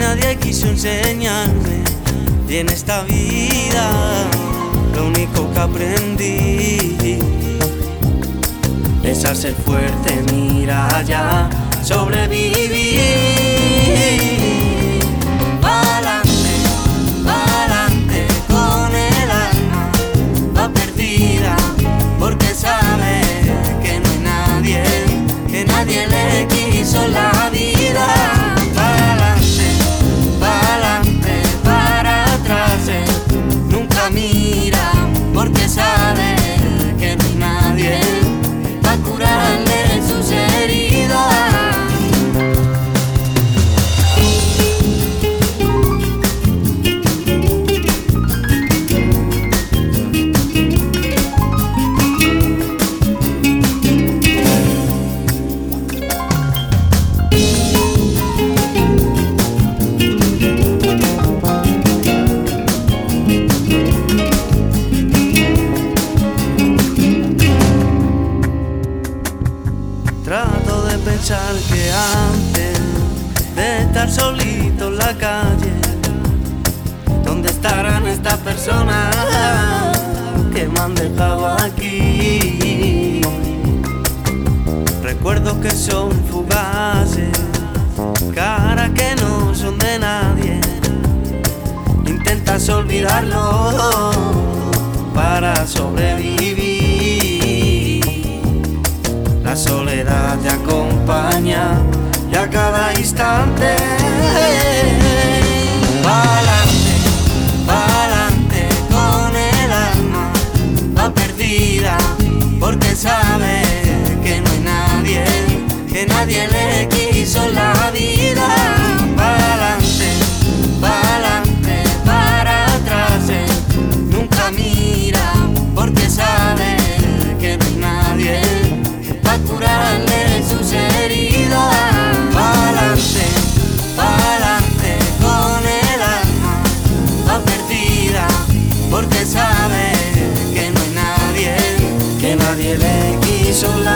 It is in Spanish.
nadie quiso enseñarme. Y en esta vida lo único que aprendí es a ser fuerte, mira ya, sobrevivir. Pa'lante, pa'lante con el alma, va perdida, porque sabe que no hay nadie, que nadie le quiso la vida. Pa'lante, pa'lante, para atrás, nunca mira, porque sabe que no hay nadie pa' curarle sus heridas. Trato de pensar que antes de estar solito en la calle, ¿dónde estarán estas personas que me han dejado aquí? Recuerdos que son fugaces, caras que no son de nadie. Intentas olvidarlo para sobrevivir. La soledad te acompaña y a cada instante. Pa'lante, pa'lante con el alma, va perdida, porque sabe que no hay nadie, que nadie le quiso la vida. Pa'lante, pa'lante, para atrás, nunca mira, porque sabe que no hay nadie pa' curarle sus heridas. Pa'lante, pa'lante con el alma, va perdida, porque sabe que no hay nadie, que nadie le quiso la